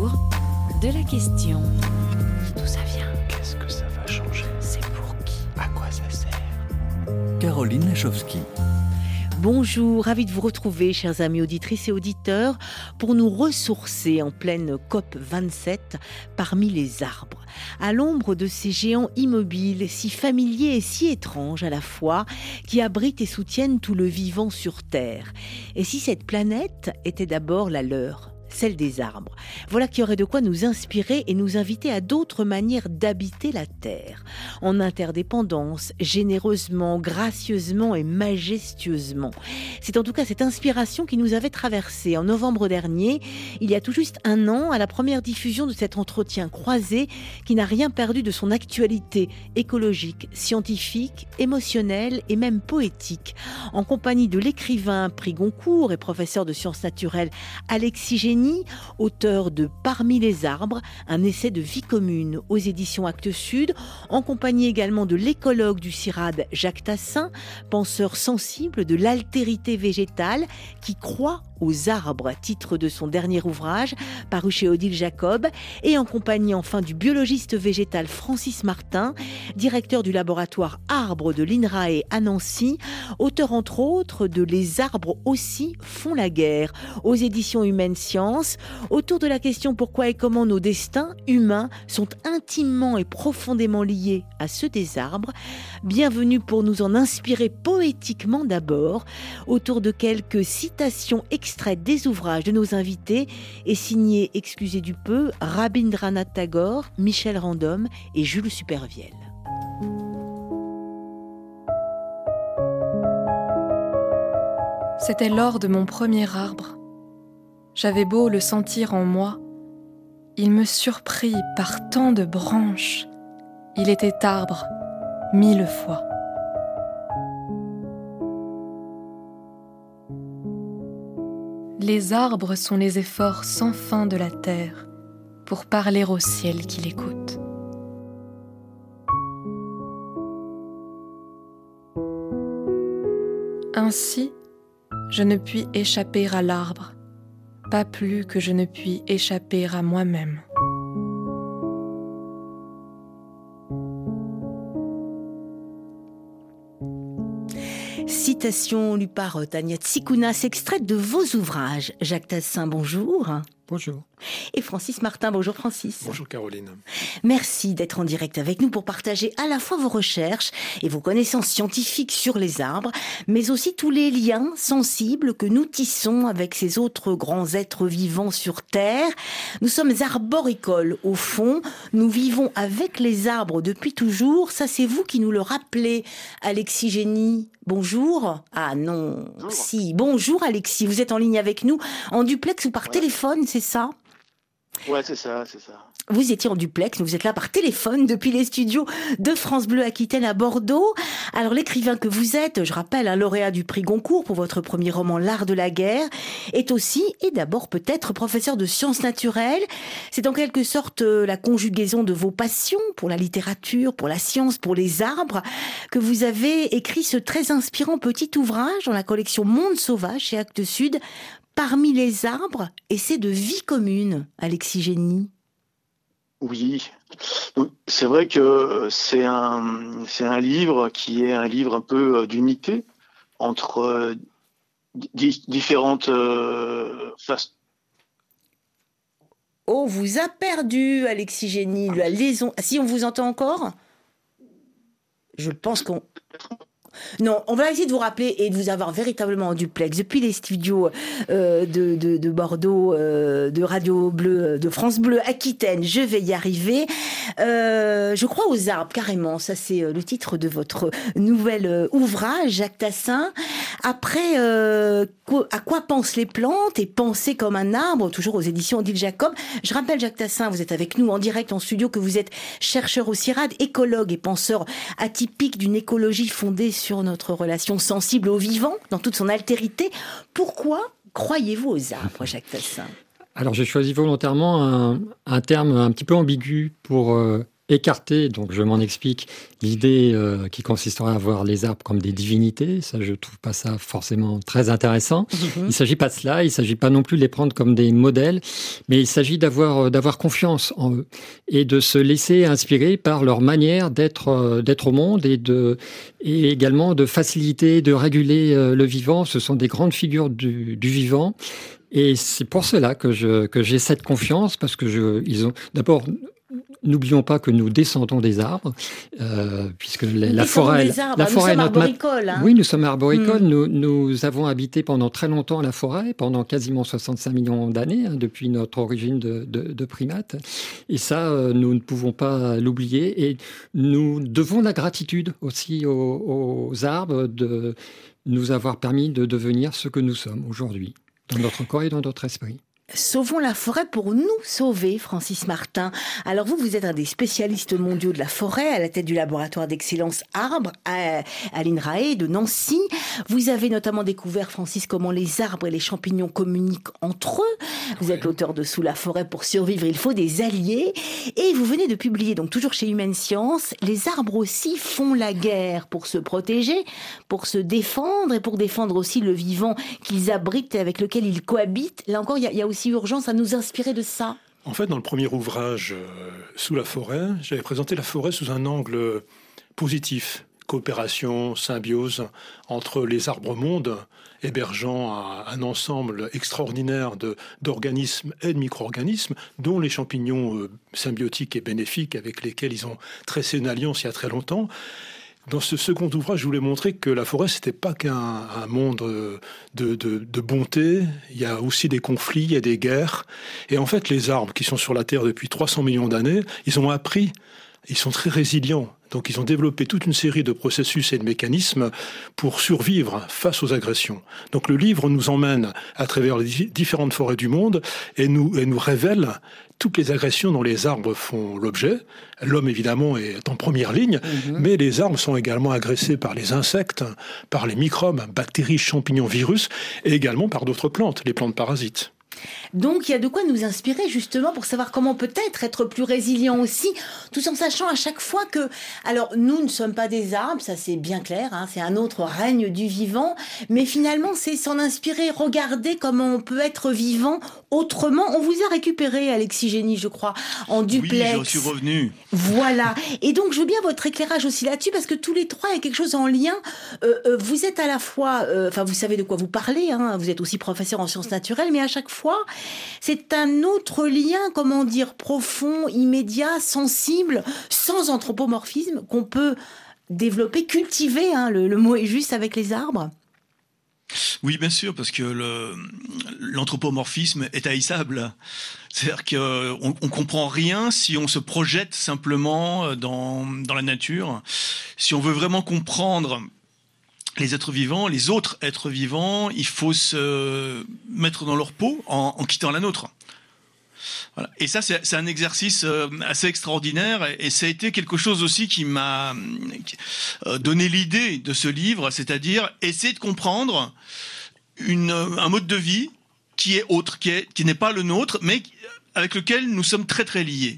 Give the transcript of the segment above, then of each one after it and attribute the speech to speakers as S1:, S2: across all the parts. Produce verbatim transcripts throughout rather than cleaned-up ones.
S1: autour de la question. D'où ça vient?
S2: Qu'est-ce que ça va changer?
S1: C'est pour qui?
S2: À quoi ça sert?
S3: Caroline Lachowski.
S4: Bonjour, ravi de vous retrouver, chers amis auditrices et auditeurs, pour nous ressourcer en pleine COP vingt-sept parmi les arbres, à l'ombre de ces géants immobiles, si familiers et si étranges à la fois, qui abritent et soutiennent tout le vivant sur Terre. Et si cette planète était d'abord la leur ? Celle des arbres. Voilà qui aurait de quoi nous inspirer et nous inviter à d'autres manières d'habiter la Terre, en interdépendance, généreusement, gracieusement et majestueusement. C'est en tout cas cette inspiration qui nous avait traversé en novembre dernier, il y a tout juste un an, à la première diffusion de cet entretien croisé qui n'a rien perdu de son actualité écologique, scientifique, émotionnelle et même poétique, en compagnie de l'écrivain prix Goncourt et professeur de sciences naturelles Alexis Génie, auteur de Parmi les arbres, un essai de vie commune aux éditions Actes Sud, en compagnie également de l'écologue du CIRAD Jacques Tassin, penseur sensible de l'altérité végétale qui croit aux arbres, titre de son dernier ouvrage paru chez Odile Jacob, et en compagnie enfin du biologiste végétal Francis Martin, directeur du laboratoire Arbres de l'INRAE à Nancy, auteur entre autres de Les arbres aussi font la guerre aux éditions Humaines Sciences, autour de la question pourquoi et comment nos destins humains sont intimement et profondément liés à ceux des arbres. Bienvenue pour nous en inspirer poétiquement d'abord, autour de quelques citations extraites des ouvrages de nos invités et signés, excusez du peu, Rabindranath Tagore, Michel Random et Jules Supervielle.
S5: C'était l'or de mon premier arbre. J'avais beau le sentir en moi, il me surprit par tant de branches. Il était arbre mille fois. Les arbres sont les efforts sans fin de la terre pour parler au ciel qui l'écoute. Ainsi, je ne puis échapper à l'arbre, pas plus que je ne puis échapper à moi-même.
S4: Citation lue par Tania Tsikounas, extraite de vos ouvrages. Jacques Tassin, bonjour.
S2: Bonjour.
S4: Et Francis Martin, bonjour Francis.
S2: Bonjour Caroline.
S4: Merci d'être en direct avec nous pour partager à la fois vos recherches et vos connaissances scientifiques sur les arbres, mais aussi tous les liens sensibles que nous tissons avec ces autres grands êtres vivants sur Terre. Nous sommes arboricoles au fond, nous vivons avec les arbres depuis toujours, ça c'est vous qui nous le rappelez, Alexis Génie. Bonjour. Ah non, bonjour. Si. Bonjour Alexis, vous êtes en ligne avec nous, en duplex ou par ouais. téléphone, c'est ça ?
S6: Ouais, c'est ça, c'est ça.
S4: Vous étiez en duplex, vous êtes là par téléphone depuis les studios de France Bleu Aquitaine à Bordeaux. Alors l'écrivain que vous êtes, je rappelle, un lauréat du prix Goncourt pour votre premier roman L'art de la guerre, est aussi et d'abord peut-être professeur de sciences naturelles. C'est en quelque sorte la conjugaison de vos passions pour la littérature, pour la science, pour les arbres, que vous avez écrit ce très inspirant petit ouvrage dans la collection Monde sauvage chez Actes Sud, Parmi les arbres, essai de vie commune, Alexis Génie.
S6: Oui, c'est vrai que c'est un, c'est un livre qui est un livre un peu d'unité entre euh, di- différentes euh, façons.
S4: Oh, vous a perdu, Alexis Génie, la liaison. Si on vous entend encore ? Je pense qu'on... Non, on va essayer de vous rappeler et de vous avoir véritablement en duplex depuis les studios euh, de, de, de Bordeaux, euh, de Radio Bleu, de France Bleu Aquitaine. Je vais y arriver. Euh, je crois aux arbres, carrément. Ça, c'est le titre de votre nouvel ouvrage, Jacques Tassin. Après, euh, à quoi pensent les plantes et penser comme un arbre, toujours aux éditions Odile Jacob. Je rappelle, Jacques Tassin, vous êtes avec nous en direct en studio, que vous êtes chercheur au CIRAD, écologue et penseur atypique d'une écologie fondée sur notre relation sensible au vivant, dans toute son altérité. Pourquoi croyez-vous aux arbres, Jacques Tassin ?
S7: Alors, j'ai choisi volontairement un, un terme un petit peu ambigu pour euh, écarté, donc je m'en explique, l'idée euh, qui consisterait à voir les arbres comme des divinités. Ça, je trouve pas ça forcément très intéressant. Mmh. Il ne s'agit pas de cela, il ne s'agit pas non plus de les prendre comme des modèles, mais il s'agit d'avoir, d'avoir confiance en eux et de se laisser inspirer par leur manière d'être, euh, d'être au monde et, de, et également de faciliter, de réguler euh, le vivant. Ce sont des grandes figures du, du vivant. Et c'est pour cela que, je, que j'ai cette confiance, parce que je, ils ont d'abord... N'oublions pas que nous descendons des arbres, euh, puisque la, la forêt,
S4: arbres,
S7: la forêt est notre
S4: arboricole, hein.
S7: Oui, nous sommes arboricoles.
S4: Mmh.
S7: Nous, nous avons habité pendant très longtemps la forêt, pendant quasiment soixante-cinq millions d'années, hein, depuis notre origine de, de, de primates. Et ça, euh, nous ne pouvons pas l'oublier. Et nous devons la gratitude aussi aux, aux arbres de nous avoir permis de devenir ce que nous sommes aujourd'hui, dans notre corps et dans notre esprit.
S4: Sauvons la forêt pour nous sauver, Francis Martin. Alors vous, vous êtes un des spécialistes mondiaux de la forêt, à la tête du laboratoire d'excellence Arbres à, à l'INRAE de Nancy. Vous avez notamment découvert, Francis, comment les arbres et les champignons communiquent entre eux. Vous êtes l'auteur de Sous la forêt pour survivre, il faut des alliés. Et vous venez de publier, donc toujours chez Humaine Science, les arbres aussi font la guerre pour se protéger, pour se défendre et pour défendre aussi le vivant qu'ils abritent et avec lequel ils cohabitent. Là encore, il y, y a aussi urgence à nous inspirer de ça.
S2: En fait, dans le premier ouvrage, euh, Sous la forêt, j'avais présenté la forêt sous un angle positif. Coopération, symbiose entre les arbres-mondes, hébergeant un, un ensemble extraordinaire de, d'organismes et de micro-organismes, dont les champignons euh, symbiotiques et bénéfiques avec lesquels ils ont tressé une alliance il y a très longtemps. Dans ce second ouvrage, je voulais montrer que la forêt, c'était pas qu'un un monde de, de, de bonté. Il y a aussi des conflits, il y a des guerres. Et en fait, les arbres qui sont sur la Terre depuis trois cents millions d'années, ils ont appris, ils sont très résilients. Donc, ils ont développé toute une série de processus et de mécanismes pour survivre face aux agressions. Donc, le livre nous emmène à travers les différentes forêts du monde et nous, et nous révèle toutes les agressions dont les arbres font l'objet. L'homme, évidemment, est en première ligne, mmh. mais les arbres sont également agressés par les insectes, par les microbes, bactéries, champignons, virus, et également par d'autres plantes, les plantes parasites.
S4: Donc, il y a de quoi nous inspirer justement pour savoir comment peut-être être plus résilient aussi, tout en sachant à chaque fois que... Alors, nous ne sommes pas des arbres, ça c'est bien clair, hein, c'est un autre règne du vivant, mais finalement, c'est s'en inspirer, regarder comment on peut être vivant autrement. On vous a récupéré, Alexis Génie, je crois, en duplex.
S3: Oui, j'en suis revenu.
S4: Voilà. Et donc, je veux bien votre éclairage aussi là-dessus, parce que tous les trois, il y a quelque chose en lien. Euh, euh, vous êtes à la fois... Enfin, euh, vous savez de quoi vous parlez, hein, vous êtes aussi professeur en sciences naturelles, mais à chaque fois, c'est un autre lien, comment dire, profond, immédiat, sensible, sans anthropomorphisme, qu'on peut développer, cultiver, hein, le, le mot est juste, avec les arbres.
S3: Oui, bien sûr, parce que le, l'anthropomorphisme est haïssable. C'est-à-dire qu'on on comprend rien si on se projette simplement dans, dans la nature. Si on veut vraiment comprendre les êtres vivants, les autres êtres vivants, il faut se mettre dans leur peau en, en quittant la nôtre. Voilà. Et ça, c'est, c'est un exercice assez extraordinaire, et ça a été quelque chose aussi qui m'a donné l'idée de ce livre, c'est-à-dire essayer de comprendre une, un mode de vie qui est autre, qui, est, qui n'est pas le nôtre, mais avec lequel nous sommes très très liés.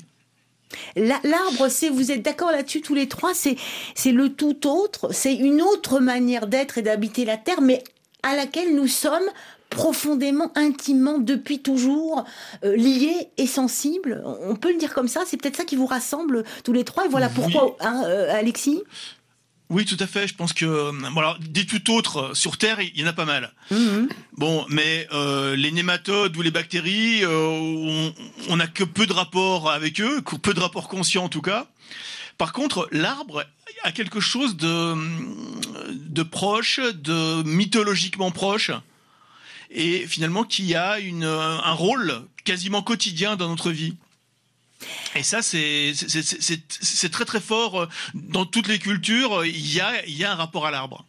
S4: L'arbre, c'est, vous êtes d'accord là-dessus tous les trois, c'est, c'est le tout autre, c'est une autre manière d'être et d'habiter la terre, mais à laquelle nous sommes profondément, intimement, depuis toujours, euh, liés et sensibles. On peut le dire comme ça, c'est peut-être ça qui vous rassemble tous les trois, et voilà pourquoi, oui. hein, euh, Alexis ?
S3: Oui, tout à fait. Je pense que bon, alors, des tout autres sur Terre, il y en a pas mal. Mmh. Bon, mais euh, les nématodes ou les bactéries, euh, on, on a que peu de rapports avec eux, peu de rapports conscients en tout cas. Par contre, l'arbre a quelque chose de, de proche, de mythologiquement proche, et finalement qui a une, un rôle quasiment quotidien dans notre vie. Et ça, c'est, c'est, c'est, c'est, c'est très très fort. Dans toutes les cultures, il y a, il y a un rapport à l'arbre.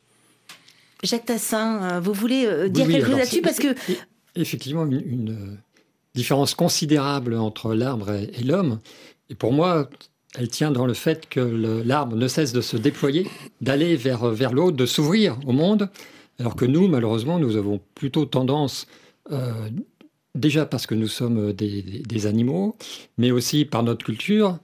S4: Jacques Tassin, vous voulez dire oui, quelque oui, chose là-dessus parce que...
S7: Effectivement, une, une différence considérable entre l'arbre et, et l'homme. Et pour moi, elle tient dans le fait que le, l'arbre ne cesse de se déployer, d'aller vers, vers l'autre, de s'ouvrir au monde, alors que nous, malheureusement, nous avons plutôt tendance... Euh, Déjà parce que nous sommes des, des, des animaux, mais aussi par notre culture,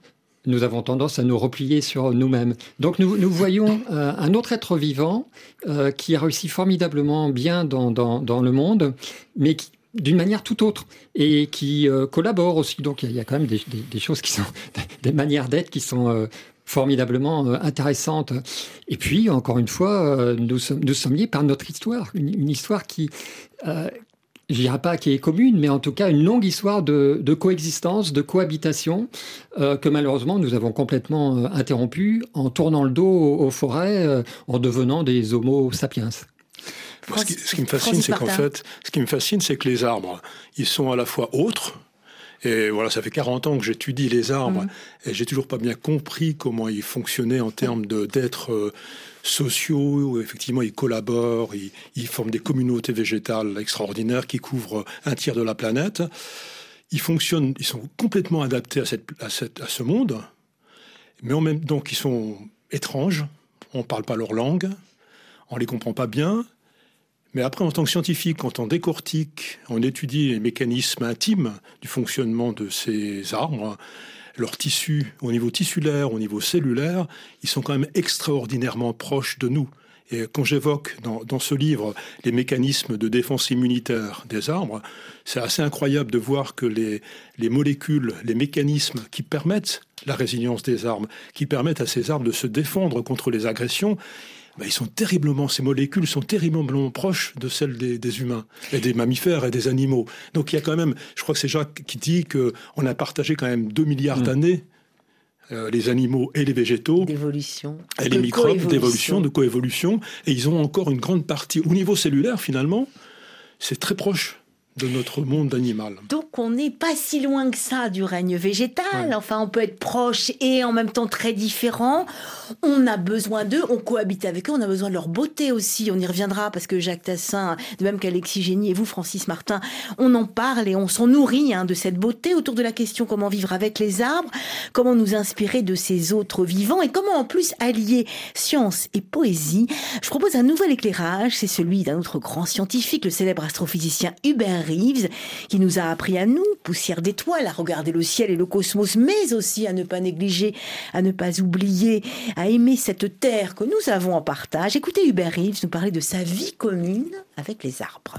S7: nous avons tendance à nous replier sur nous-mêmes. Donc nous, nous voyons euh, un autre être vivant euh, qui a réussi formidablement bien dans, dans, dans le monde, mais qui, d'une manière tout autre, et qui euh, collabore aussi. Donc il y, y a quand même des, des, des choses qui sont, des manières d'être qui sont euh, formidablement euh, intéressantes. Et puis, encore une fois, euh, nous, sommes, nous sommes liés par notre histoire, une, une histoire qui... Euh, je ne dirais pas qui est commune, mais en tout cas une longue histoire de, de coexistence, de cohabitation, euh, que malheureusement nous avons complètement euh, interrompue en tournant le dos aux, aux forêts, euh, en devenant des homo sapiens.
S2: Moi, ce, qui, ce qui me fascine, c'est qu'en fait, ce qui me fascine, c'est que les arbres, ils sont à la fois autres. Et voilà, ça fait quarante ans que j'étudie les arbres, mmh. et j'ai toujours pas bien compris comment ils fonctionnaient en termes de, d'êtres euh, sociaux, où effectivement ils collaborent, ils, ils forment des communautés végétales extraordinaires qui couvrent un tiers de la planète. Ils fonctionnent, ils sont complètement adaptés à, cette, à, cette, à ce monde, mais en même donc ils sont étranges, on ne parle pas leur langue, on ne les comprend pas bien. Mais après, en tant que scientifique, quand on décortique, on étudie les mécanismes intimes du fonctionnement de ces arbres, leurs tissus, au niveau tissulaire, au niveau cellulaire, ils sont quand même extraordinairement proches de nous. Et quand j'évoque dans, dans ce livre les mécanismes de défense immunitaire des arbres, c'est assez incroyable de voir que les, les molécules, les mécanismes qui permettent la résilience des arbres, qui permettent à ces arbres de se défendre contre les agressions, ben, ils sont terriblement, ces molécules sont terriblement proches de celles des, des humains et des mammifères et des animaux. Donc il y a quand même, je crois que c'est Jacques qui dit qu'on a partagé quand même deux milliards mmh. d'années, euh, les animaux et les végétaux,
S4: d'évolution,
S2: et les microbes, d'évolution, de coévolution, et ils ont encore une grande partie, au niveau cellulaire finalement, c'est très proche de notre monde animal.
S4: Donc on n'est pas si loin que ça du règne végétal. Ouais. Enfin, on peut être proche et en même temps très différent. On a besoin d'eux, on cohabite avec eux, on a besoin de leur beauté aussi. On y reviendra parce que Jacques Tassin, de même qu'Alexis Génie et vous, Francis Martin, on en parle et on s'en nourrit hein, de cette beauté autour de la question comment vivre avec les arbres, comment nous inspirer de ces autres vivants et comment en plus allier science et poésie. Je propose un nouvel éclairage, c'est celui d'un autre grand scientifique, le célèbre astrophysicien Hubert Reeves, qui nous a appris à nous, poussière d'étoiles, à regarder le ciel et le cosmos, mais aussi à ne pas négliger, à ne pas oublier, à aimer cette terre que nous avons en partage. Écoutez Hubert Reeves nous parler de sa vie commune avec les arbres.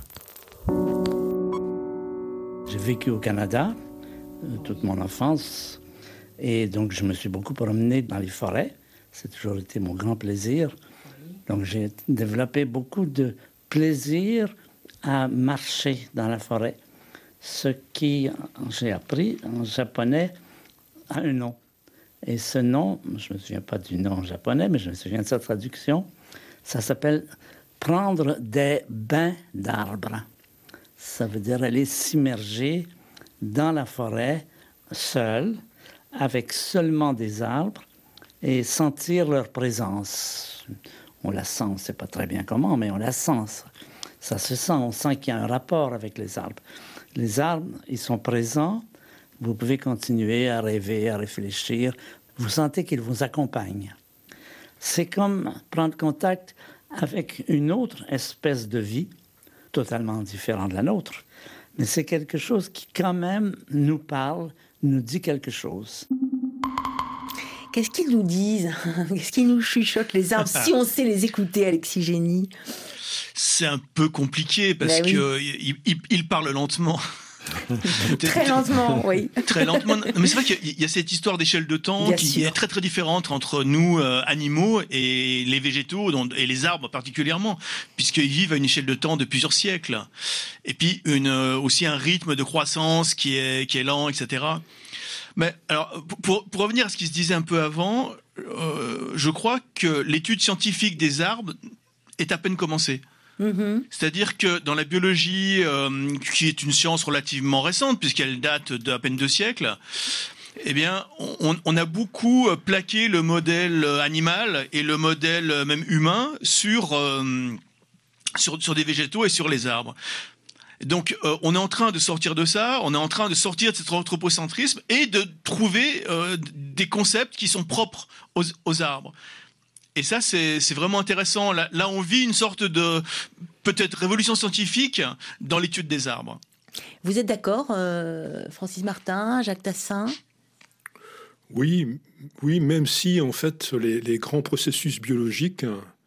S8: J'ai vécu au Canada euh, toute mon enfance et donc je me suis beaucoup promené dans les forêts. C'est toujours été mon grand plaisir. Donc j'ai développé beaucoup de plaisir à marcher dans la forêt, ce qui, j'ai appris en japonais, a un nom. Et ce nom, je ne me souviens pas du nom en japonais, mais je me souviens de sa traduction, ça s'appelle « prendre des bains d'arbres ». Ça veut dire aller s'immerger dans la forêt, seul, avec seulement des arbres, et sentir leur présence. On la sent, on ne sait pas très bien comment, mais on la sent. Ça se sent, on sent qu'il y a un rapport avec les arbres. Les arbres, ils sont présents. Vous pouvez continuer à rêver, à réfléchir. Vous sentez qu'ils vous accompagnent. C'est comme prendre contact avec une autre espèce de vie, totalement différente de la nôtre. Mais c'est quelque chose qui, quand même, nous parle, nous dit quelque chose.
S4: Qu'est-ce qu'ils nous disent ? Qu'est-ce qu'ils nous chuchotent, les arbres, si on sait les écouter, Alexis Génie ?
S3: C'est un peu compliqué parce ben oui. qu'il il, il parle lentement.
S4: Très lentement, oui.
S3: Très lentement. Mais c'est vrai qu'il y a cette histoire d'échelle de temps Bien qui sûr. est très très différente entre nous, euh, animaux, et les végétaux, et les arbres particulièrement, puisqu'ils vivent à une échelle de temps de plusieurs siècles. Et puis une, euh, aussi un rythme de croissance qui est, qui est lent, et cetera. Mais alors, pour, pour revenir à ce qui se disait un peu avant, euh, je crois que l'étude scientifique des arbres est à peine commencée. Mmh. C'est-à-dire que dans la biologie, euh, qui est une science relativement récente, puisqu'elle date d'à peine deux siècles, eh bien, on, on a beaucoup plaqué le modèle animal et le modèle même humain sur, euh, sur, sur des végétaux et sur les arbres. Donc, euh, on est en train de sortir de ça, on est en train de sortir de cet anthropocentrisme et de trouver euh, des concepts qui sont propres aux, aux arbres. Et ça, c'est, c'est vraiment intéressant. Là, là, on vit une sorte de, peut-être, révolution scientifique dans l'étude des arbres.
S4: Vous êtes d'accord, euh, Francis Martin, Jacques Tassin ?
S2: Oui, oui, même si en fait les, les grands processus biologiques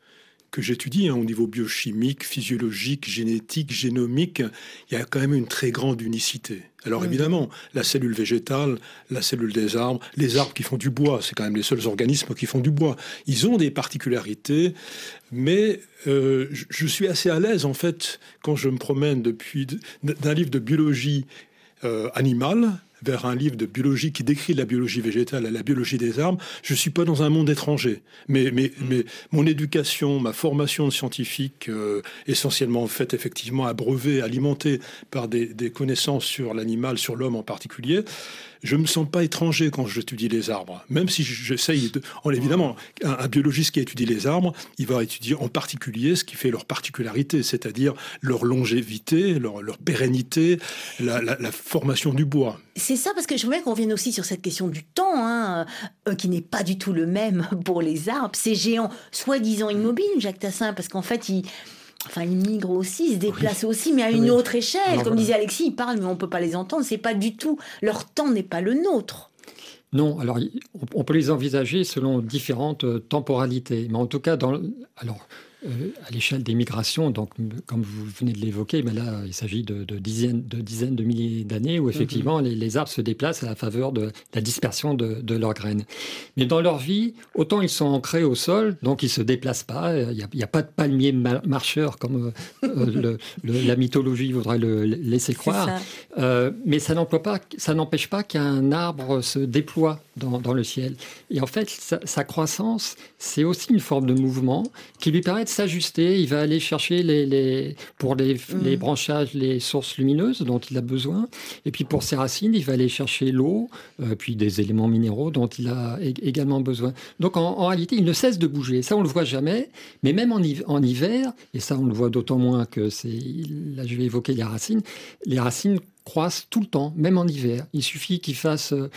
S2: que j'étudie hein, au niveau biochimique, physiologique, génétique, génomique, il y a quand même une très grande unicité. Alors mmh. évidemment, la cellule végétale, la cellule des arbres, les arbres qui font du bois, c'est quand même les seuls organismes qui font du bois. Ils ont des particularités, mais euh, je suis assez à l'aise en fait quand je me promène depuis d'un livre de biologie euh, animale vers un livre de biologie qui décrit la biologie végétale et la biologie des arbres, je ne suis pas dans un monde étranger. Mais, mais, mmh. mais mon éducation, ma formation de scientifique, euh, essentiellement faite effectivement abreuvée, alimentée par des, des connaissances sur l'animal, sur l'homme en particulier, je ne me sens pas étranger quand j'étudie les arbres. Même si j'essaye de... Évidemment, un, un biologiste qui étudie les arbres, il va étudier en particulier ce qui fait leur particularité, c'est-à-dire leur longévité, leur, leur pérennité, la, la, la formation du bois.
S4: C'est ça, parce que je voudrais qu'on revienne aussi sur cette question du temps, hein, euh, qui n'est pas du tout le même pour les arbres. Ces géants, soi-disant immobiles, Jacques Tassin, parce qu'en fait, ils... Enfin, ils migrent aussi, ils se déplacent oui. aussi, mais à une oui. autre échelle. Alors, Comme voilà. disait Alexis, ils parlent, mais on ne peut pas les entendre. C'est pas du tout... Leur temps n'est pas le nôtre.
S7: Non, alors on peut les envisager selon différentes temporalités. Mais en tout cas, dans... alors, euh, à l'échelle des migrations, donc, comme vous venez de l'évoquer, mais là, il s'agit de, de, dizaines, de dizaines de milliers d'années où effectivement mm-hmm. les, les arbres se déplacent à la faveur de la dispersion de, de leurs graines. Mais dans leur vie, autant ils sont ancrés au sol, donc ils ne se déplacent pas. Il n'y a, a pas de palmier marcheur comme euh, le, le, la mythologie voudrait le laisser croire. Ça. Euh, mais ça n'empêche pas, ça n'empêche pas qu'un arbre se déploie dans, dans le ciel. Et en fait, sa, sa croissance, c'est aussi une forme de mouvement qui lui permet de s'ajuster. Il va aller chercher les, les, pour les, mmh. les branchages, les sources lumineuses dont il a besoin. Et puis pour ses racines, il va aller chercher l'eau, euh, puis des éléments minéraux dont il a également besoin. Donc en, en réalité, il ne cesse de bouger. Ça, on ne le voit jamais. Mais même en, en hiver, et ça, on le voit d'autant moins que c'est... Là, je vais évoquer les racines. Les racines croissent tout le temps, même en hiver. Il suffit qu'il fasse euh,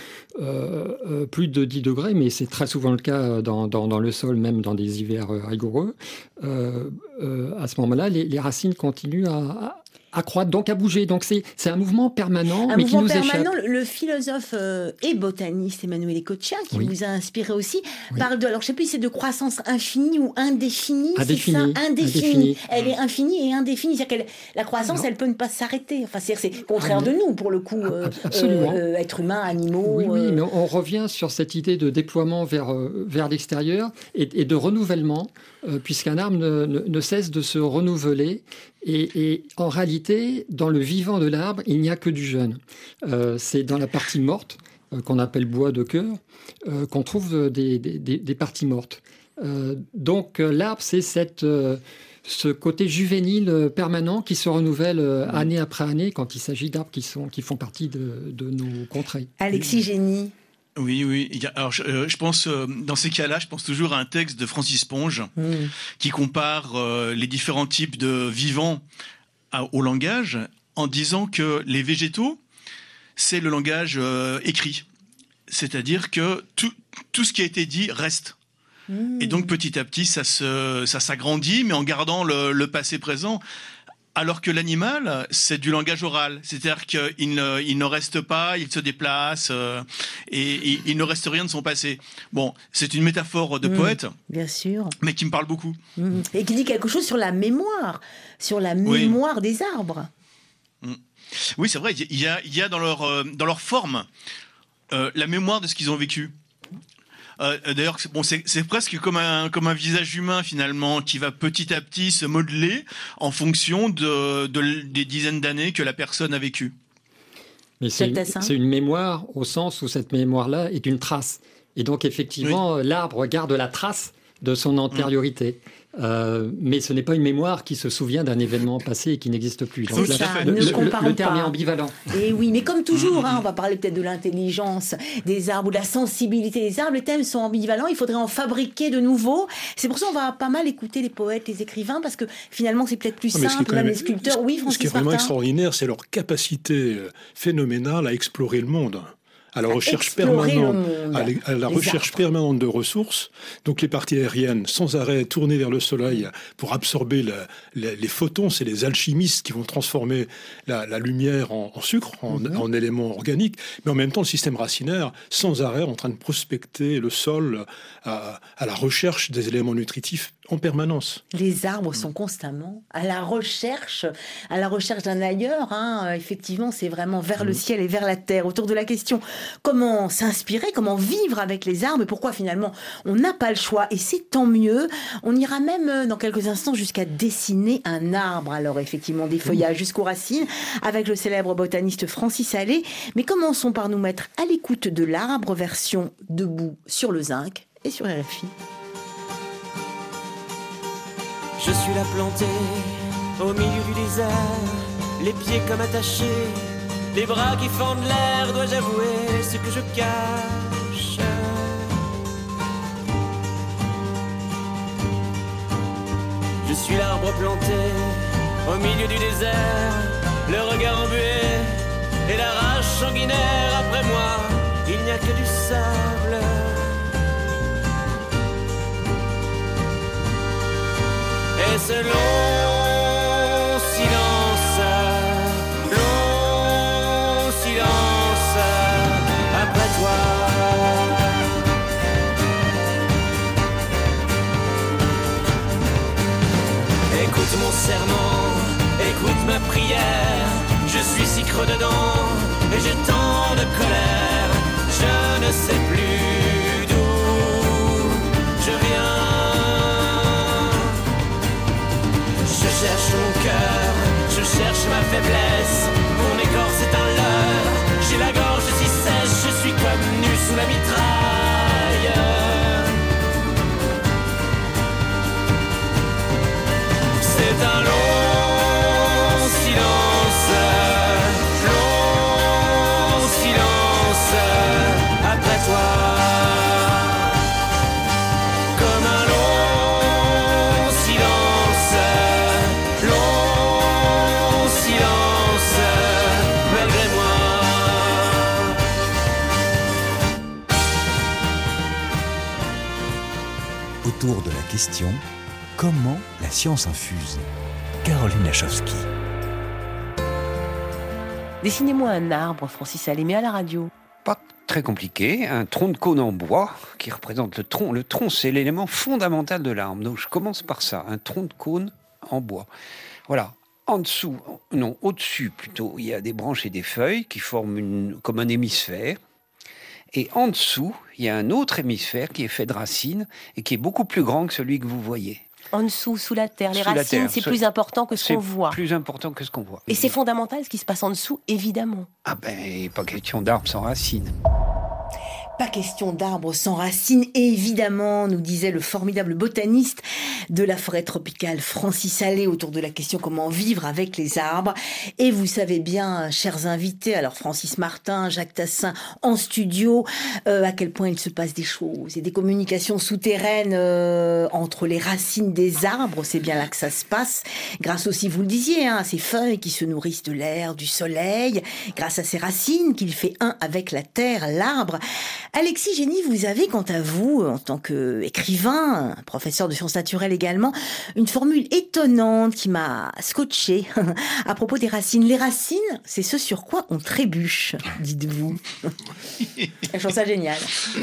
S7: euh, plus de dix degrés, mais c'est très souvent le cas dans, dans, dans le sol, même dans des hivers rigoureux. Euh, euh, à ce moment-là, les, les racines continuent à, à à croître, donc à bouger. Donc c'est, c'est un mouvement permanent,
S4: un
S7: mais
S4: mouvement
S7: qui nous
S4: permanent.
S7: échappe.
S4: Le, le philosophe euh, et botaniste Emmanuel Ecochia, qui oui. vous a inspiré aussi, oui. parle de, alors je ne sais plus si c'est de croissance infinie ou indéfinie,
S7: indéfinie.
S4: c'est ça, indéfinie.
S7: Indéfinie.
S4: Elle est infinie et indéfinie, c'est-à-dire que la croissance, non. elle peut ne pas s'arrêter. Enfin, c'est, c'est contraire ah, de nous, pour le coup, euh,
S7: absolument.
S4: Euh, êtres humains, animaux.
S7: Oui, oui,
S4: euh...
S7: mais on revient sur cette idée de déploiement vers, euh, vers l'extérieur et, et de renouvellement, euh, puisqu'un arbre ne, ne, ne cesse de se renouveler. Et, et en réalité, dans le vivant de l'arbre, il n'y a que du jeune. Euh, c'est dans la partie morte, euh, qu'on appelle bois de cœur, euh, qu'on trouve des, des, des parties mortes. Euh, donc l'arbre, c'est cette, euh, ce côté juvénile permanent qui se renouvelle euh, année après année quand il s'agit d'arbres qui, sont, qui font partie de, de nos contrées.
S4: Alexis Génie.
S3: Oui, oui. Alors, je, euh, je pense, euh, dans ces cas-là, je pense toujours à un texte de Francis Ponge mmh. qui compare euh, les différents types de vivants à, au langage en disant que les végétaux, c'est le langage euh, écrit. C'est-à-dire que tout, tout ce qui a été dit reste. Mmh. Et donc, petit à petit, ça, se, ça s'agrandit, mais en gardant le, le passé présent. Alors que l'animal, c'est du langage oral. C'est-à-dire qu'il ne, il ne reste pas, il se déplace, euh, et, et il ne reste rien de son passé. Bon, c'est une métaphore de mmh, poète.
S4: Bien sûr.
S3: Mais qui me parle beaucoup.
S4: Mmh. Et qui dit quelque chose sur la mémoire, sur la mémoire oui. des arbres.
S3: Mmh. Oui, c'est vrai, il y a, il y a dans leur, euh, dans leur forme euh, la mémoire de ce qu'ils ont vécu. Euh, d'ailleurs, c'est, bon, c'est, c'est presque comme un, comme un visage humain finalement qui va petit à petit se modeler en fonction de, de, des dizaines d'années que la personne a vécues.
S7: Mais c'est une, c'est une mémoire au sens où cette mémoire-là est une trace. Et donc effectivement, oui. l'arbre garde la trace de son antériorité. Mmh. Euh, mais ce n'est pas une mémoire qui se souvient d'un événement passé et qui n'existe plus. Donc,
S4: c'est
S7: là,
S4: ça,
S7: le,
S4: ne
S7: le,
S4: comparons
S7: le terme
S4: pas.
S7: est ambivalent.
S4: Et oui, mais comme toujours, hein, on va parler peut-être de l'intelligence des arbres ou de la sensibilité des arbres. Les thèmes sont ambivalents, il faudrait en fabriquer de nouveaux. C'est pour ça qu'on va pas mal écouter les poètes, les écrivains, parce que finalement c'est peut-être plus non, simple, même les sculpteurs. Oui, Francis
S2: Ce qui est vraiment
S4: Martin.
S2: extraordinaire, c'est leur capacité phénoménale à explorer le monde. à la
S4: à
S2: recherche
S4: explorer
S2: permanente,
S4: le monde,
S2: à, les- à la
S4: les
S2: recherche
S4: arbres.
S2: permanente de ressources. Donc les parties aériennes, sans arrêt tournées vers le Soleil pour absorber la- la- les photons, c'est les alchimistes qui vont transformer la, la lumière en, en sucre, en,
S4: Mhm.
S2: en éléments organiques. Mais en même temps, le système racinaire, sans arrêt, en train de prospecter le sol à, à la recherche des éléments nutritifs en permanence.
S4: Les arbres sont constamment à la recherche, à la recherche d'un ailleurs. Hein. Euh, Effectivement, c'est vraiment vers le ciel et vers la terre. Autour de la question comment s'inspirer, comment vivre avec les arbres et pourquoi finalement on n'a pas le choix. Et c'est tant mieux. On ira même euh, dans quelques instants jusqu'à dessiner un arbre. Alors effectivement, des feuillages jusqu'aux racines avec le célèbre botaniste Francis Allais. Mais commençons par nous mettre à l'écoute de l'arbre, version debout sur le zinc et sur R F I.
S9: Je suis là planté au milieu du désert, les pieds comme attachés, les bras qui fendent l'air, dois-je avouer ce que je cache. Je suis l'arbre planté au milieu du désert, le regard embué et la rage sanguinaire. Après moi, il n'y a que du sable. Et ce long silence, long silence, après toi. Écoute mon serment, écoute ma prière. Je suis si creux dedans et j'ai tant de colère. Je ne sais plus d'où je viens. Je cherche mon cœur, je cherche ma faiblesse. Mon écorce est un leurre, j'ai la gorge si sèche. Je suis comme nu sous la mitraille. C'est un long silence, long silence, après toi. Comme un long silence, long silence, malgré moi.
S10: Autour de la question « Comment la science infuse ?» Caroline Lachowski.
S11: Dessinez-moi un arbre, Francis Allais, mais à la radio.
S12: Pas très compliqué, un tronc de cône en bois qui représente le tronc. Le tronc, c'est l'élément fondamental de l'arbre. Donc je commence par ça, un tronc de cône en bois. Voilà. En dessous, non, au-dessus plutôt, il y a des branches et des feuilles qui forment une, comme un hémisphère. Et en dessous, il y a un autre hémisphère qui est fait de racines et qui est beaucoup plus grand que celui que vous voyez.
S11: En dessous, sous la terre. Les
S12: Sous la
S11: racines,
S12: terre.
S11: c'est
S12: Ce-
S11: plus important que ce
S12: C'est
S11: qu'on voit.
S12: plus important que ce qu'on voit.
S11: Et c'est fondamental ce qui se passe en dessous, évidemment.
S12: Ah ben, pas question d'arbre sans racines.
S4: Pas question d'arbres sans racines, évidemment, nous disait le formidable botaniste de la forêt tropicale Francis Allais autour de la question comment vivre avec les arbres. Et vous savez bien, chers invités, alors Francis Martin, Jacques Tassin en studio, euh, à quel point il se passe des choses et des communications souterraines euh, entre les racines des arbres. C'est bien là que ça se passe, grâce aussi, vous le disiez, hein, à ces feuilles qui se nourrissent de l'air, du soleil, grâce à ces racines qu'il fait un avec la terre, l'arbre. Alexis Génie, vous avez, quant à vous, en tant qu'écrivain, professeur de sciences naturelles également, une formule étonnante qui m'a scotché à propos des racines. Les racines, c'est ce sur quoi on trébuche, dites-vous. Je trouve ça génial.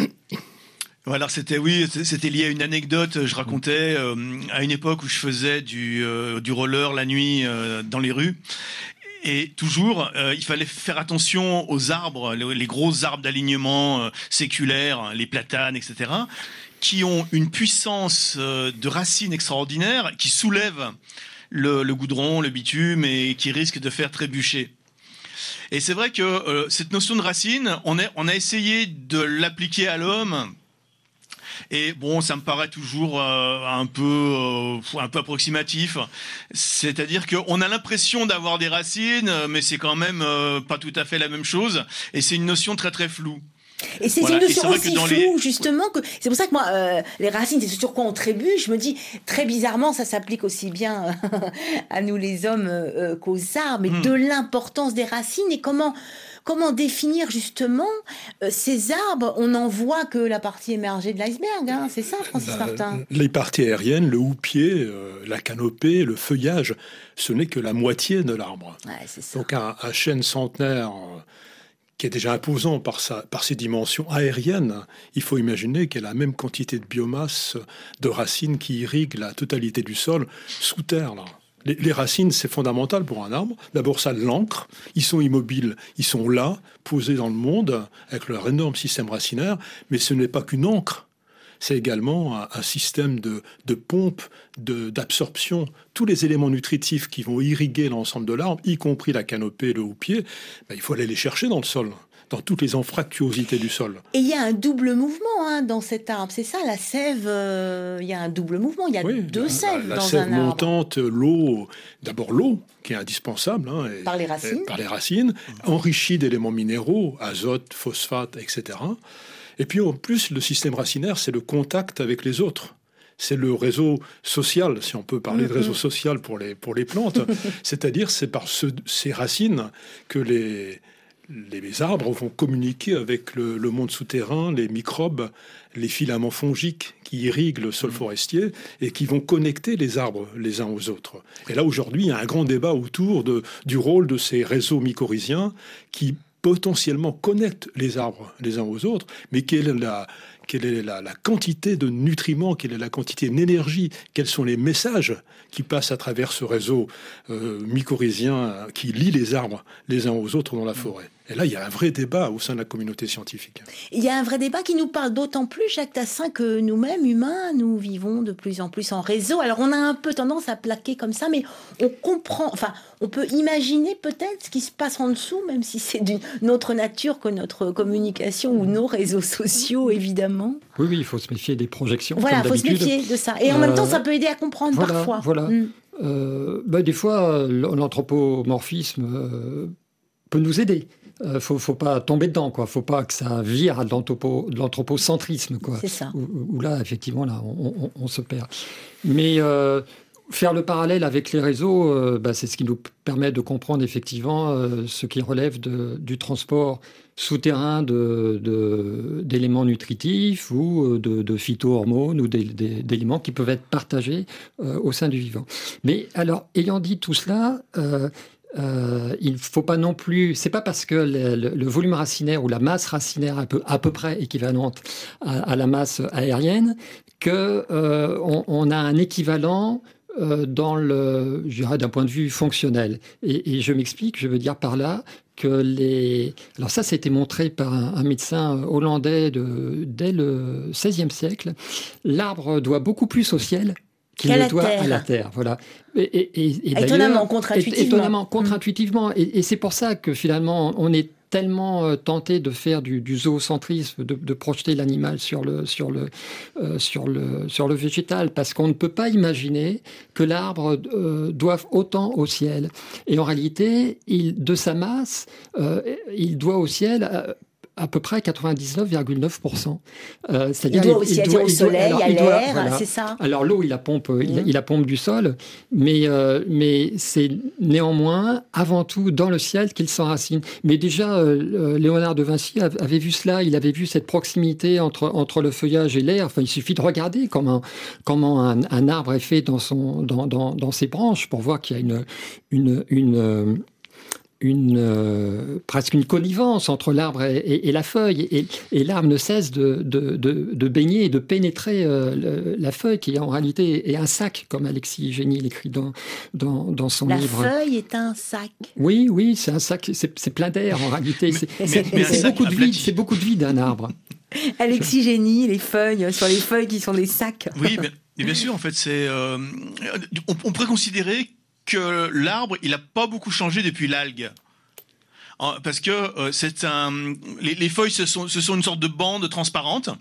S3: Voilà, c'était oui, c'était lié à une anecdote. Je racontais euh, à une époque où je faisais du, euh, du roller la nuit euh, dans les rues. Et toujours, euh, il fallait faire attention aux arbres, les, les gros arbres d'alignement euh, séculaires, les platanes, et cetera, qui ont une puissance euh, de racines extraordinaire, qui soulèvent le, le goudron, le bitume et qui risquent de faire trébucher. Et c'est vrai que euh, cette notion de racine, on, est, on a essayé de l'appliquer à l'homme. Et bon, ça me paraît toujours euh, un peu, euh, un peu approximatif. C'est-à-dire qu'on a l'impression d'avoir des racines, mais c'est quand même euh, pas tout à fait la même chose. Et c'est une notion très très floue.
S4: Et c'est
S3: Voilà.
S4: une notion
S3: Et c'est vrai
S4: aussi
S3: que dans
S4: floue,
S3: les-
S4: justement, que c'est pour ça que moi, euh, les racines, c'est sur quoi on trébuche. Je me dis, très bizarrement, ça s'applique aussi bien à nous les hommes euh, qu'aux arbres, mais
S3: Hmm.
S4: de l'importance des racines et comment, comment définir justement euh, ces arbres. On n'en voit que la partie émergée de l'iceberg, hein, c'est ça, Francis
S2: La-
S4: Martin?
S2: les parties aériennes, le houppier, euh, la canopée, le feuillage, ce n'est que la moitié de l'arbre.
S4: Ouais, c'est ça.
S2: Donc un, un chêne centenaire euh, qui est déjà imposant par, sa, par ses dimensions aériennes, il faut imaginer qu'il y a la même quantité de biomasse, de racines qui irriguent la totalité du sol sous terre. Là. Les, les racines, c'est fondamental pour un arbre. D'abord, ça l'ancre. Ils sont immobiles, ils sont là, posés dans le monde, avec leur énorme système racinaire, mais ce n'est pas qu'une encre. C'est également un, un système de, de pompe, de, d'absorption. Tous les éléments nutritifs qui vont irriguer l'ensemble de l'arbre, y compris la canopée, le houppier, ben, il faut aller les chercher dans le sol, dans toutes les anfractuosités du sol.
S4: Et il y a un double mouvement hein, dans cet arbre, c'est ça, la sève, euh, il y a un double mouvement, il y a
S2: Oui,
S4: deux
S2: la,
S4: sèves
S2: la, la
S4: dans
S2: sève
S4: un arbre.
S2: montante, l'eau, d'abord l'eau, qui est indispensable. Hein, et,
S4: Par les racines.
S2: et, par les racines, enrichie d'éléments minéraux, azote, phosphate, et cetera. Et puis en plus, le système racinaire, c'est le contact avec les autres. C'est le réseau social, si on peut parler de réseau social pour les, pour les plantes. C'est-à-dire, c'est par ce, ces racines que les, les arbres vont communiquer avec le, le monde souterrain, les microbes, les filaments fongiques qui irriguent le sol forestier et qui vont connecter les arbres les uns aux autres. Et là, aujourd'hui, il y a un grand débat autour de, du rôle de ces réseaux mycorhiziens qui potentiellement connectent les arbres les uns aux autres, mais quelle est la, quelle est la, la quantité de nutriments, quelle est la quantité d'énergie, quels sont les messages qui passent à travers ce réseau euh, mycorhizien qui lie les arbres les uns aux autres dans la forêt. Et là, il y a un vrai débat au sein de la communauté scientifique.
S4: Il y a un vrai débat qui nous parle d'autant plus, Jacques Tassin, que nous-mêmes, humains, nous vivons de plus en plus en réseau. Alors, on a un peu tendance à plaquer comme ça, mais on comprend, enfin, on peut imaginer peut-être ce qui se passe en dessous, même si c'est d'une autre nature que notre communication ou nos réseaux sociaux, évidemment.
S7: Oui, oui, il faut se méfier des projections.
S4: Voilà,
S7: il
S4: faut se méfier de ça. Et en euh, même temps, ça peut aider à comprendre
S7: voilà,
S4: parfois.
S7: Voilà.
S4: Mm.
S7: Euh, bah, des fois, l'anthropomorphisme euh, peut nous aider. Il ne faut, faut pas tomber dedans, quoi. Faut pas que ça vire à de l'anthropocentrisme, quoi.
S4: C'est ça.
S7: Où, où là, effectivement, là, on, on, on se perd. Mais euh, faire le parallèle avec les réseaux, euh, bah, c'est ce qui nous permet de comprendre effectivement euh, ce qui relève de, du transport souterrain de, de, d'éléments nutritifs ou de, de phytohormones ou d'éléments qui peuvent être partagés euh, au sein du vivant. Mais alors, ayant dit tout cela, euh, Euh, il ne faut pas non plus... C'est pas parce que le, le, le volume racinaire ou la masse racinaire est à peu, à peu près équivalente à, à la masse aérienne que euh, on, on a un équivalent euh, dans le, je dirais, d'un point de vue fonctionnel. Et, et je m'explique, je veux dire par là que les... Alors ça, ça a été montré par un, un médecin hollandais de, dès le seizième siècle. L'arbre doit beaucoup plus au ciel qu'il ne doit à la terre, voilà. Et, et, et
S4: étonnamment, contre-intuitivement.
S7: Étonnamment, contre-intuitivement. Et, et c'est pour ça que finalement, on est tellement tenté de faire du, du zoocentrisme, de, de projeter l'animal sur le, sur, le, euh, sur, le, sur le végétal, parce qu'on ne peut pas imaginer que l'arbre euh, doive autant au ciel. Et en réalité, il, de sa masse, euh, il doit au ciel... Euh, à peu près quatre-vingt-dix-neuf virgule neuf pour cent.
S4: Euh, c'est-à-dire il doit aussi il doit, au il soleil, doit, alors, à l'air, voilà. C'est ça.
S7: Alors l'eau, il la pompe, mmh. il, il la pompe du sol, mais, euh, mais c'est néanmoins avant tout dans le ciel qu'il s'enracine. Mais déjà, euh, Léonard de Vinci avait vu cela, il avait vu cette proximité entre, entre le feuillage et l'air. Enfin, il suffit de regarder comment, comment un, un arbre est fait dans, son, dans, dans, dans ses branches pour voir qu'il y a une... une, une euh, Une, euh, presque une connivence entre l'arbre et, et, et la feuille. Et, et l'arbre ne cesse de, de, de, de baigner et de pénétrer euh, le, la feuille, qui en réalité est un sac, comme Alexis Génie l'écrit dans, dans, dans son
S4: la
S7: livre.
S4: La feuille est un sac.
S7: Oui, oui, c'est un sac, c'est, c'est plein d'air en réalité. C'est, mais, c'est, mais c'est, beaucoup de vide, c'est beaucoup de vide d'un arbre.
S4: Alexis Génie, les feuilles, sur les feuilles qui sont des sacs.
S3: Oui, mais, mais bien sûr, en fait, c'est, euh, on, on pourrait considérer que l'arbre, il n'a pas beaucoup changé depuis l'algue. parce que euh, c'est un, les, les feuilles ce sont, ce sont une sorte de bande transparente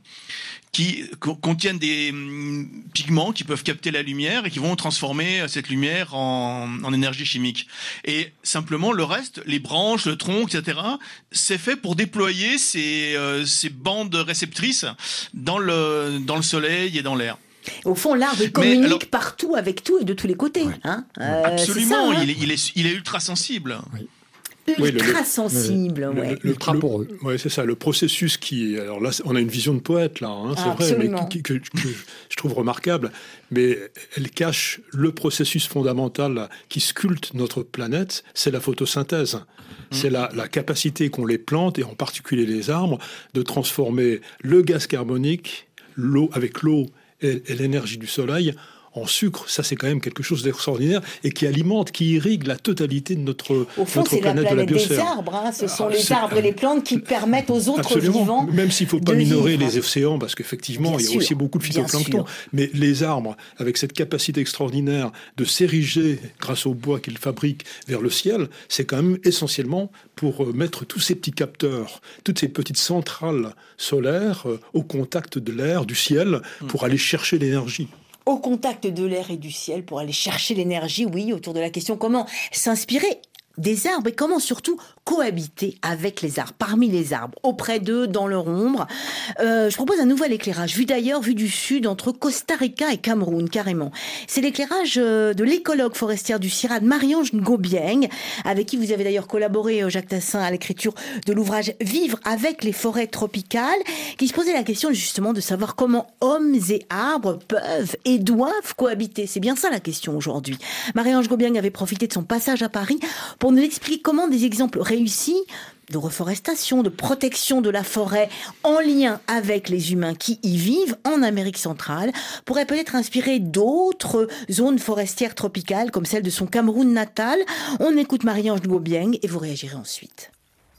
S3: qui contiennent des hum, pigments qui peuvent capter la lumière et qui vont transformer cette lumière en, en énergie chimique. Et simplement, le reste, les branches, le tronc, et cetera, c'est fait pour déployer ces, euh, ces bandes réceptrices dans le, dans le soleil et dans l'air.
S4: Au fond, l'arbre il communique alors, partout avec tout et de tous les côtés. Ouais. Hein euh,
S3: Absolument,
S4: ça, hein
S3: il, est, il, est, il est ultra sensible.
S4: Oui. Ultra oui, sensible,
S2: le,
S4: ouais.
S2: le, le, le, ouais, c'est ça. Le processus qui, alors là, on a une vision de poète là, hein, c'est
S4: ah,
S2: vrai, mais qui, que, que je trouve remarquable. Mais elle cache le processus fondamental qui sculpte notre planète, c'est la photosynthèse. Mmh. C'est la, la capacité qu'ont les plantes et en particulier les arbres de transformer le gaz carbonique, l'eau avec l'eau et, et l'énergie du soleil en sucre. Ça, c'est quand même quelque chose d'extraordinaire et qui alimente, qui irrigue la totalité de notre,
S4: Au fond,
S2: notre
S4: c'est
S2: planète,
S4: la planète
S2: de la biosphère.
S4: Des arbres. Hein. Ce sont
S2: ah,
S4: les arbres et les plantes qui permettent aux autres
S2: absolument.
S4: vivants
S2: Même s'il ne faut pas minorer
S4: vivre.
S2: Les océans, parce qu'effectivement, bien il y a sûr, aussi beaucoup de phytoplancton. Mais les arbres, avec cette capacité extraordinaire de s'ériger grâce au bois qu'ils fabriquent vers le ciel, c'est quand même essentiellement pour mettre tous ces petits capteurs, toutes ces petites centrales solaires au contact de l'air, du ciel, pour aller chercher l'énergie.
S4: Au contact de l'air et du ciel pour aller chercher l'énergie, oui, autour de la question comment s'inspirer des arbres et comment surtout cohabiter avec les arbres, parmi les arbres, auprès d'eux, dans leur ombre. Euh, je propose un nouvel éclairage, vu d'ailleurs, vu du sud, entre Costa Rica et Cameroun, carrément. C'est l'éclairage de l'écologue forestière du CIRAD, Marie-Ange Ngobieng, avec qui vous avez d'ailleurs collaboré, Jacques Tassin, à l'écriture de l'ouvrage « Vivre avec les forêts tropicales », qui se posait la question justement de savoir comment hommes et arbres peuvent et doivent cohabiter. C'est bien ça la question aujourd'hui. Marie-Ange Ngobieng avait profité de son passage à Paris pour nous expliquer comment des exemples réussis de reforestation, de protection de la forêt en lien avec les humains qui y vivent en Amérique centrale pourraient peut-être inspirer d'autres zones forestières tropicales comme celle de son Cameroun natal. On écoute Marie-Ange Ngobieng et vous réagirez ensuite.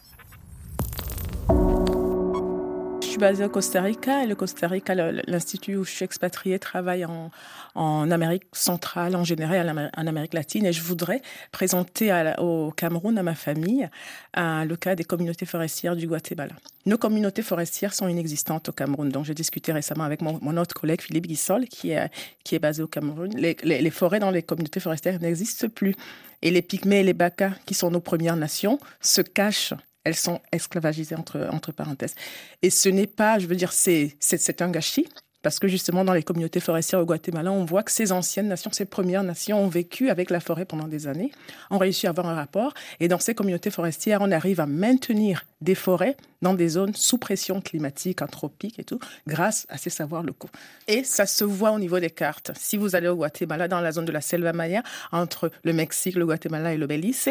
S13: Je suis basée au Costa Rica et le Costa Rica, l'institut où je suis expatriée, travaille en, en Amérique centrale, en général en Amérique latine. Et je voudrais présenter à, au Cameroun, à ma famille, à, le cas des communautés forestières du Guatemala. Nos communautés forestières sont inexistantes au Cameroun. Donc, j'ai discuté récemment avec mon, mon autre collègue, Philippe Guissol, qui est, qui est basé au Cameroun. Les, les, les forêts dans les communautés forestières n'existent plus. Et les Pygmées et les Bakas, qui sont nos Premières Nations, se cachent. Elles sont esclavagisées entre, entre parenthèses. Et ce n'est pas, je veux dire, c'est, c'est, c'est un gâchis. Parce que justement, dans les communautés forestières au Guatemala, on voit que ces anciennes nations, ces premières nations ont vécu avec la forêt pendant des années, ont réussi à avoir un rapport. Et dans ces communautés forestières, on arrive à maintenir des forêts dans des zones sous pression climatique, anthropique et tout, grâce à ces savoirs locaux. Et ça se voit au niveau des cartes. Si vous allez au Guatemala, dans la zone de la Selva Maya, entre le Mexique, le Guatemala et le Belize,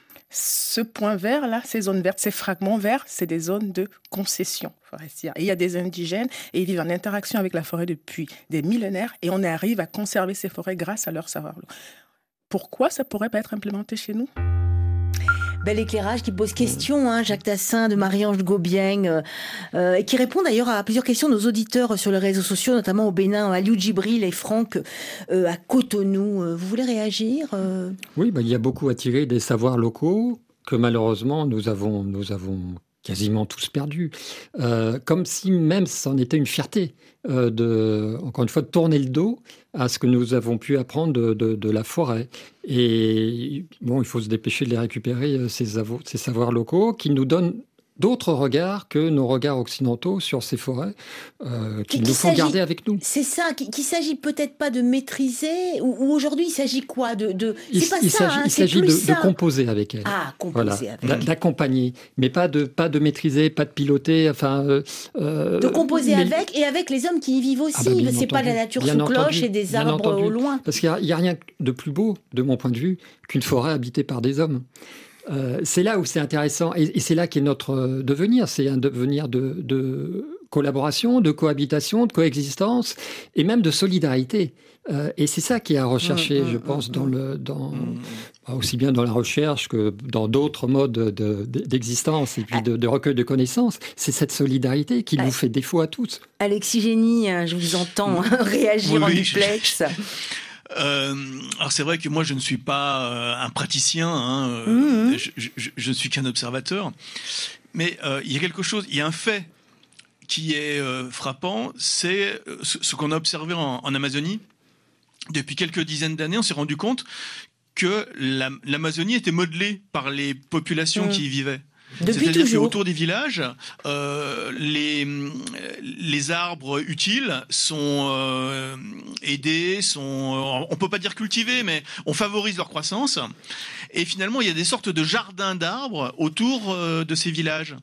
S13: ce point vert là, ces zones vertes, ces fragments verts, c'est des zones de concession forestière. Et il y a des indigènes et ils vivent en interaction avec la forêt depuis des millénaires et on arrive à conserver ces forêts grâce à leur savoir. Pourquoi ça pourrait pas être implémenté chez nous ?
S4: Bel éclairage qui pose question, hein, Jacques Tassin, de Marie-Ange Ngobieng, euh, euh, et qui répond d'ailleurs à plusieurs questions de nos auditeurs sur les réseaux sociaux, notamment au Bénin, Aliou Djibril et Franck euh, à Cotonou. Vous voulez réagir euh...
S7: Oui, bah, il y a beaucoup à tirer des savoirs locaux que malheureusement nous avons, nous avons quasiment tous perdus. Euh, comme si même c'en était une fierté euh, de, encore une fois, de tourner le dos à ce que nous avons pu apprendre de, de, de la forêt. Et bon, il faut se dépêcher de les récupérer, ces, avo- ces savoirs locaux qui nous donnent d'autres regards que nos regards occidentaux sur ces forêts euh, qu'il nous faut garder avec nous.
S4: C'est ça, qu'il ne s'agit peut-être pas de maîtriser, ou, ou aujourd'hui il s'agit quoi de, de...
S7: Il,
S4: C'est pas
S7: il
S4: ça,
S7: s'agit,
S4: hein,
S7: il s'agit de, de composer avec elles.
S4: Ah, composer
S7: voilà.
S4: avec
S7: D'a- d'accompagner, mais pas de, pas de maîtriser, pas de piloter, enfin... Euh, euh,
S4: de composer
S7: mais...
S4: avec, et avec les hommes qui y vivent aussi.
S7: Ah bah,
S4: c'est
S7: entendu,
S4: pas la nature
S7: bien
S4: sous
S7: entendu,
S4: cloche et des arbres
S7: entendu.
S4: au loin.
S7: Parce qu'il n'y a, a rien de plus beau, de mon point de vue, qu'une forêt habitée par des hommes. Euh, c'est là où c'est intéressant, et, et c'est là qu'est notre devenir. C'est un devenir de, de collaboration, de cohabitation, de coexistence, et même de solidarité. Euh, et c'est ça qui est à rechercher, mmh, je mmh, pense, mmh. dans le, dans, mmh. aussi bien dans la recherche que dans d'autres modes de, de, d'existence et puis de, de recueil de connaissances. C'est cette solidarité qui nous fait défaut à tous.
S4: Alexis Génie, je vous entends réagir
S3: oui,
S4: en
S3: oui,
S4: duplex.
S3: Je... Euh, alors c'est vrai que moi je ne suis pas euh, un praticien, hein, euh, mmh. je, je, je ne suis qu'un observateur, mais euh, il y a quelque chose, il y a un fait qui est euh, frappant, c'est ce, ce qu'on a observé en, en Amazonie. Depuis quelques dizaines d'années, on s'est rendu compte que la, l'Amazonie était modelée par les populations mmh. qui y vivaient.
S4: Depuis
S3: C'est-à-dire
S4: toujours.
S3: qu'autour des villages, euh, les, les arbres utiles sont euh, aidés, sont, on ne peut pas dire cultivés, mais on favorise leur croissance. Et finalement, il y a des sortes de jardins d'arbres autour euh, de ces villages.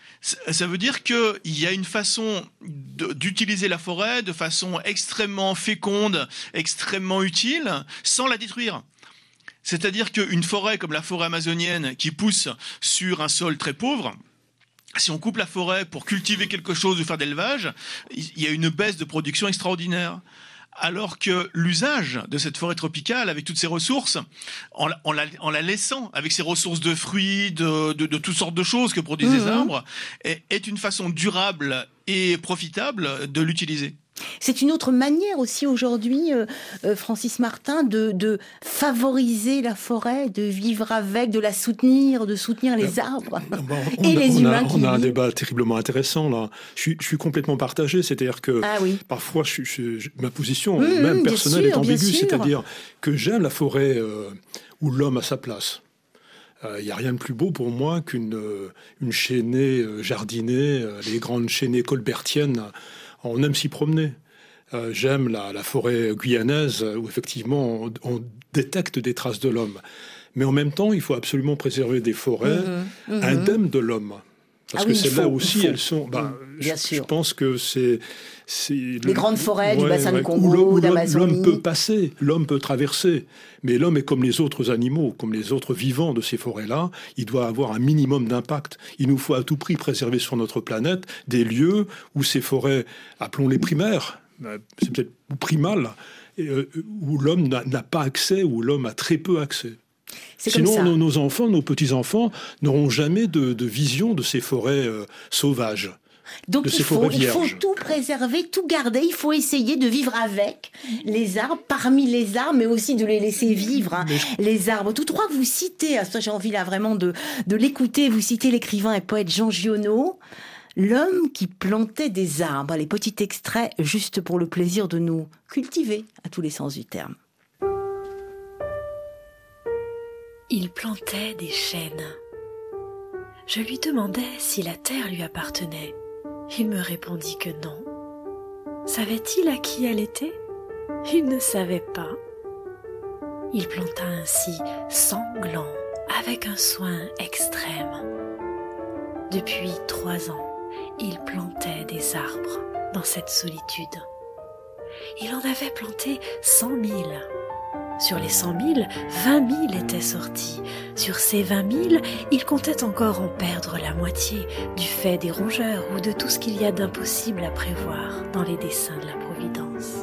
S3: Ça veut dire qu'il y a une façon de, d'utiliser la forêt de façon extrêmement féconde, extrêmement utile, sans la détruire. C'est-à-dire qu'une forêt comme la forêt amazonienne qui pousse sur un sol très pauvre, si on coupe la forêt pour cultiver quelque chose ou faire d'élevage, il y a une baisse de production extraordinaire. Alors que l'usage de cette forêt tropicale, avec toutes ses ressources, en la, en la, en la laissant avec ses ressources de fruits, de, de, de toutes sortes de choses que produisent mmh. les arbres, est, est une façon durable et profitable de l'utiliser.
S4: C'est une autre manière aussi aujourd'hui, euh, euh, Francis Martin, de, de favoriser la forêt, de vivre avec, de la soutenir, de soutenir les arbres
S2: bon,
S4: et
S2: a,
S4: les
S2: on
S4: humains.
S2: A,
S4: qui
S2: on a un
S4: vivent.
S2: débat terriblement intéressant là. Je suis, je suis complètement partagé, c'est-à-dire que
S4: ah, oui.
S2: parfois je, je, je, ma position,
S4: mmh,
S2: même personnelle,
S4: sûr,
S2: est ambiguë, c'est-à-dire que j'aime la forêt euh, où l'homme a sa place. Il euh, n'y a rien de plus beau pour moi qu'une euh, une chênaie euh, jardinée, euh, les grandes chênaies colbertiennes. On aime s'y promener. Euh, j'aime la, la forêt guyanaise où effectivement on, on détecte des traces de l'homme. Mais en même temps, il faut absolument préserver des forêts mmh, mmh. indemnes de l'homme. Parce ah que oui, c'est là faut, aussi, elles sont... Bah,
S4: Bien
S2: je,
S4: sûr.
S2: je pense que c'est... c'est
S4: les
S2: le,
S4: grandes forêts ouais, du bassin
S2: ouais,
S4: du Congo, d'Amazonie.
S2: L'homme peut passer, l'homme peut traverser. Mais l'homme est comme les autres animaux, comme les autres vivants de ces forêts-là. Il doit avoir un minimum d'impact. Il nous faut à tout prix préserver sur notre planète des lieux où ces forêts, appelons-les primaires, c'est peut-être primal, où l'homme n'a, n'a pas accès, où l'homme a très peu accès. C'est Sinon, nos, nos enfants, nos petits-enfants n'auront jamais de, de vision de ces forêts euh, sauvages.
S4: Donc il faut, il faut tout préserver, tout garder. Il faut essayer de vivre avec les arbres, parmi les arbres, mais aussi de les laisser vivre. Hein. Je... Les arbres. Tout droit que vous citez, à ça j'ai envie là vraiment de, de l'écouter, vous citez l'écrivain et poète Jean Giono. L'homme qui plantait des arbres, les petits extraits juste pour le plaisir de nous cultiver à tous les sens du terme.
S1: Il plantait des chênes. Je lui demandais si la terre lui appartenait. Il me répondit que non. Savait-il à qui elle était ? Il ne savait pas. Il planta ainsi sanglant, avec un soin extrême. Depuis trois ans, il plantait des arbres dans cette solitude. Il en avait planté cent mille. Sur les cent mille, vingt mille étaient sortis. Sur ces vingt mille, il comptait encore en perdre la moitié du fait des rongeurs ou de tout ce qu'il y a d'impossible à prévoir dans les desseins de la Providence.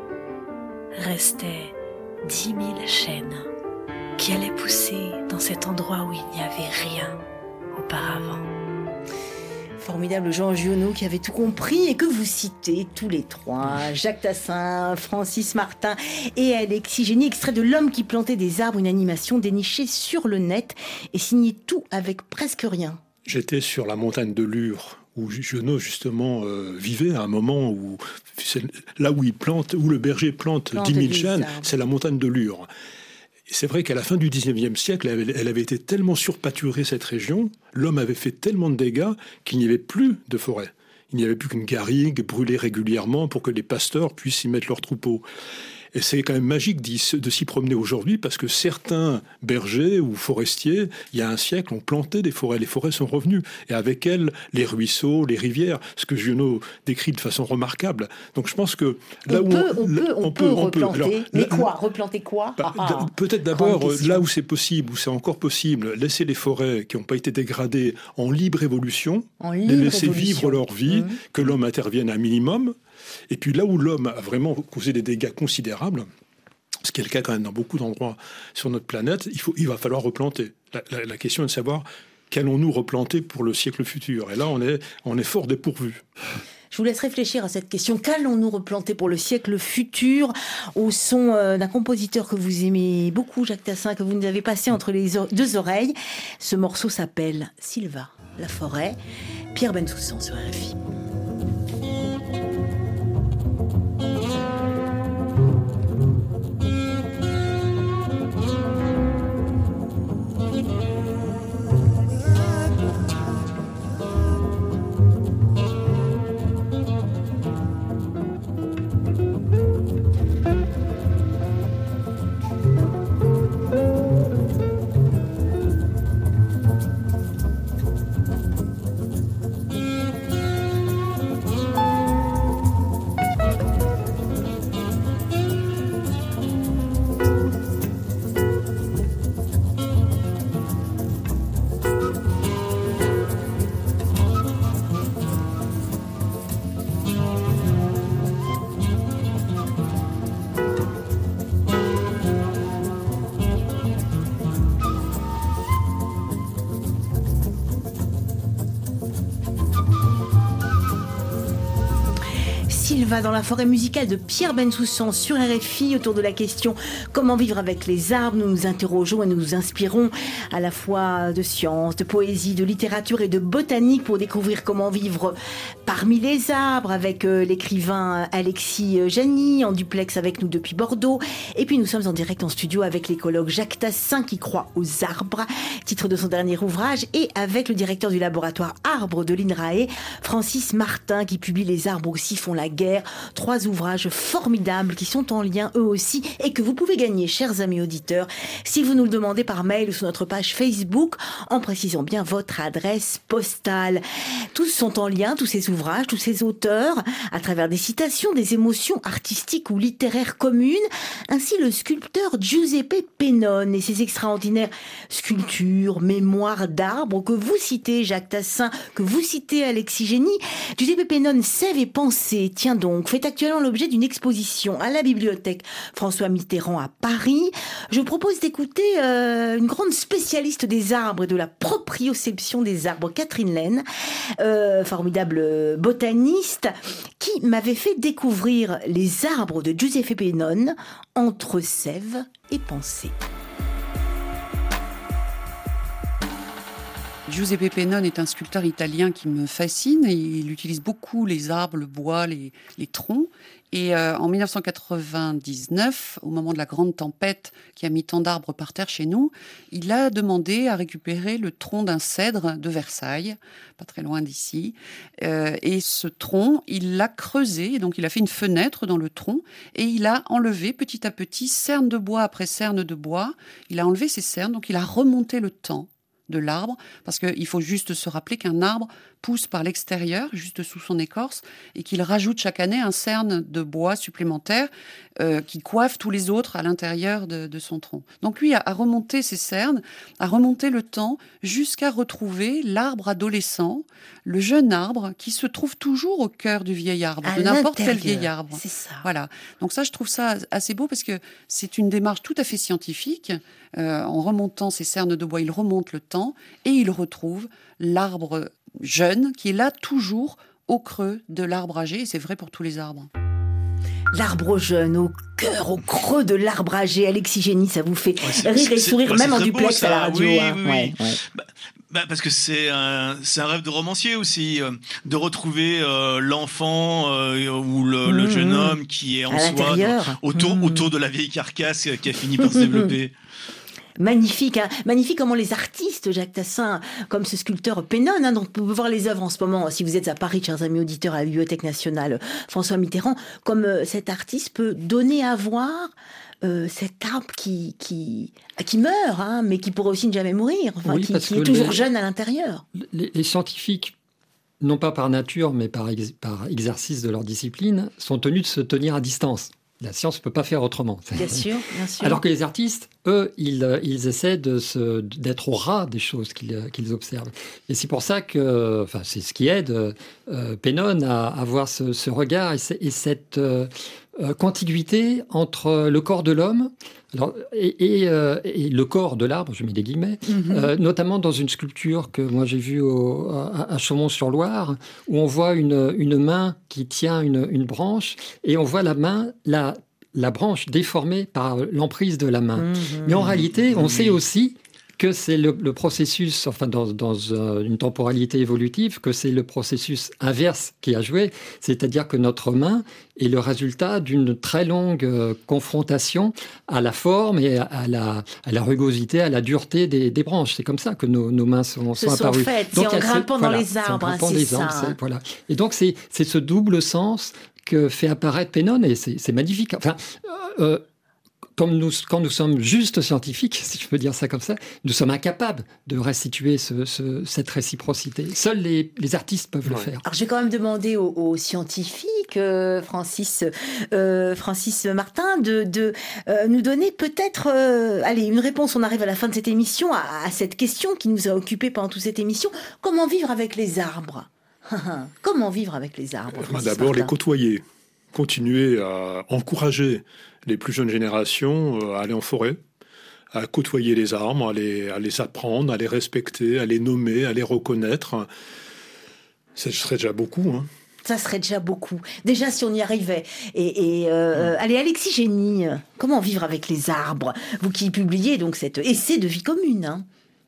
S1: Restaient dix mille chênes qui allaient pousser dans cet endroit où il n'y avait rien auparavant.
S4: Formidable Jean Giono qui avait tout compris et que vous citez tous les trois, Jacques Tassin, Francis Martin et Alexis Génie, extrait de L'homme qui plantait des arbres, une animation dénichée sur le net et signée tout avec presque rien.
S2: J'étais sur la montagne de Lure où Giono justement euh, vivait à un moment où c'est là où il plante, où le berger plante, plante dix mille chênes, c'est la montagne de Lure. C'est vrai qu'à la fin du dix-neuvième siècle, elle avait été tellement surpâturée, cette région, l'homme avait fait tellement de dégâts qu'il n'y avait plus de forêt. Il n'y avait plus qu'une garrigue brûlée régulièrement pour que les pasteurs puissent y mettre leurs troupeaux. Et c'est quand même magique d'y, de s'y promener aujourd'hui parce que certains bergers ou forestiers, il y a un siècle, ont planté des forêts. Les forêts sont revenues. Et avec elles, les ruisseaux, les rivières, ce que Giono décrit de façon remarquable. Donc je pense que là
S4: on
S2: où
S4: peut, on,
S2: on,
S4: peut, on, on peut, peut replanter. Alors,
S2: Alors,
S4: mais
S2: là,
S4: quoi Replanter quoi
S2: bah,
S4: ah,
S2: Peut-être d'abord, là où c'est possible, où c'est encore possible, laisser les forêts qui n'ont pas été dégradées en libre évolution,
S4: en libre
S2: les laisser
S4: évolution.
S2: vivre leur vie, mmh. que l'homme intervienne un minimum. Et puis là où l'homme a vraiment causé des dégâts considérables, ce qui est le cas quand même dans beaucoup d'endroits sur notre planète, il, faut, il va falloir replanter. La, la, la question est de savoir qu'allons-nous replanter pour le siècle futur. Et là, on est, on est fort dépourvu.
S4: Je vous laisse réfléchir à cette question. Qu'allons-nous replanter pour le siècle futur au son euh, d'un compositeur que vous aimez beaucoup, Jacques Tassin, que vous nous avez passé entre les o- deux oreilles. Ce morceau s'appelle Sylva, la forêt. Pierre Bensoussan sur R F I. Sylva dans la forêt musicale de Pierre Bensoussan sur R F I autour de la question comment vivre avec les arbres. Nous nous interrogeons et nous nous inspirons à la fois de sciences, de poésie, de littérature et de botanique pour découvrir comment vivre parmi les arbres avec euh, l'écrivain Alexis Jany en duplex avec nous depuis Bordeaux. Et puis nous sommes en direct en studio avec l'écologue Jacques Tassin qui croit aux arbres, titre de son dernier ouvrage, et avec le directeur du laboratoire Arbres de l'INRAE, Francis Martin, qui publie Les arbres aussi font la guerre. Trois ouvrages formidables qui sont en lien eux aussi et que vous pouvez gagner, chers amis auditeurs, si vous nous le demandez par mail ou sur notre page Facebook en précisant bien votre adresse postale. Tous sont en lien, tous ces ouvrages, tous ces auteurs, à travers des citations, des émotions artistiques ou littéraires communes. Ainsi le sculpteur Giuseppe Pennone et ses extraordinaires sculptures, mémoires d'arbres que vous citez, Jacques Tassin, que vous citez, Alexis Jany. Giuseppe Pennone, Sève et Pensée, tiens donc, fait actuellement l'objet d'une exposition à la bibliothèque François Mitterrand à Paris. Je propose d'écouter euh, une grande spécialiste des arbres et de la proprioception des arbres, Catherine Laine, euh, formidable botaniste, qui m'avait fait découvrir les arbres de Giuseppe Pennone entre Sève et Pensée.
S14: Giuseppe Pennone est un sculpteur italien qui me fascine. Et il utilise beaucoup les arbres, le bois, les, les troncs. Et euh, en dix-neuf cent quatre-vingt-dix-neuf, au moment de la grande tempête qui a mis tant d'arbres par terre chez nous, il a demandé à récupérer le tronc d'un cèdre de Versailles, pas très loin d'ici. Euh, et ce tronc, il l'a creusé, donc il a fait une fenêtre dans le tronc, et il a enlevé petit à petit, cerne de bois après cerne de bois. Il a enlevé ces cernes, donc il a remonté le temps de l'arbre, parce qu'il faut juste se rappeler qu'un arbre pousse par l'extérieur, juste sous son écorce, et qu'il rajoute chaque année un cerne de bois supplémentaire euh, qui coiffe tous les autres à l'intérieur de, de son tronc. Donc lui a, a remonté ces cernes, a remonté le temps jusqu'à retrouver l'arbre adolescent, le jeune arbre qui se trouve toujours au cœur du vieil arbre,
S4: à
S14: de n'importe quel vieil arbre.
S4: C'est ça.
S14: Voilà. Donc ça, je trouve ça assez beau parce que c'est une démarche tout à fait scientifique. Euh, en remontant ces cernes de bois, il remonte le temps et il retrouve l'arbre jeune qui est là toujours au creux de l'arbre âgé, et c'est vrai pour tous les arbres.
S4: L'arbre jeune, au cœur, au creux de l'arbre âgé. Alexis Jany, ça vous fait
S3: ouais,
S4: rire et sourire,
S3: ouais,
S4: même en
S3: beau,
S4: duplex
S3: ça.
S4: à la radio.
S3: Oui,
S4: hein.
S3: oui, oui.
S4: Ouais, ouais.
S3: Bah, bah, parce que c'est un, c'est un rêve de romancier aussi, euh, de retrouver euh, l'enfant euh, ou le, mmh, le jeune homme qui est en
S4: à
S3: soi
S4: l'intérieur.
S3: dans, autour, mmh. autour de la vieille carcasse qui a fini par se développer.
S4: Magnifique, hein. Magnifique comment les artistes, Jacques Tassin, comme ce sculpteur Pennone, hein, dont vous pouvez voir les œuvres en ce moment, si vous êtes à Paris, chers amis auditeurs, à la Bibliothèque nationale François Mitterrand, comme euh, cet artiste peut donner à voir euh, cet arbre qui, qui, qui meurt, hein, mais qui pourrait aussi ne jamais mourir, enfin,
S7: oui,
S4: qui, qui est toujours les, jeune à l'intérieur.
S7: Les, les scientifiques, non pas par nature, mais par, ex, par exercice de leur discipline, sont tenus de se tenir à distance. La science ne peut pas faire autrement.
S4: Bien sûr, bien sûr.
S7: Alors que les artistes, eux, ils, ils essaient de se, d'être au ras des choses qu'ils, qu'ils observent. Et c'est pour ça que, enfin, c'est ce qui aide euh, Pennone à avoir ce, ce regard et, et cette, euh, euh, contiguïté entre le corps de l'homme alors, et, et, euh, et le corps de l'arbre, je mets des guillemets, mm-hmm. euh, notamment dans une sculpture que moi j'ai vue au, à, à Chaumont-sur-Loire, où on voit une, une main qui tient une, une branche, et on voit la main, la, la branche déformée par l'emprise de la main. Mm-hmm. Mais en réalité, on sait aussi que c'est le, le processus, enfin dans, dans une temporalité évolutive, que c'est le processus inverse qui a joué, c'est-à-dire que notre main est le résultat d'une très longue euh, confrontation à la forme et à, à, la, à la rugosité, à la dureté des, des branches. C'est comme ça que nos, nos mains sont, sont, sont apparues.
S4: Faites, donc, c'est en grimpant dans voilà, les arbres, hein, c'est ça.
S7: Arbres, c'est, voilà. Et donc c'est, c'est ce double sens que fait apparaître Pennon, et c'est, c'est magnifique. Enfin, euh, Comme nous, quand nous sommes juste scientifiques, si je peux dire ça comme ça, nous sommes incapables de restituer ce, ce, cette réciprocité. Seuls les, les artistes peuvent ouais. le faire.
S4: Alors, je vais quand même demander aux, aux scientifiques, euh, Francis, euh, Francis Martin, de, de euh, nous donner peut-être euh, allez, une réponse. On arrive à la fin de cette émission, à, à cette question qui nous a occupés pendant toute cette émission. Comment vivre avec les arbres ? Comment vivre avec les arbres, Francis
S2: D'abord,
S4: Martin.
S2: les côtoyer. Continuer à encourager les plus jeunes générations à aller en forêt, à côtoyer les arbres, à les, à les apprendre, à les respecter, à les nommer, à les reconnaître. Ce serait déjà beaucoup. Hein.
S4: Ça serait déjà beaucoup. Déjà, si on y arrivait. Et, et euh, mmh. Allez, Alexis Génie, comment vivre avec les arbres ? Vous qui publiez donc cet essai de vie commune. Hein.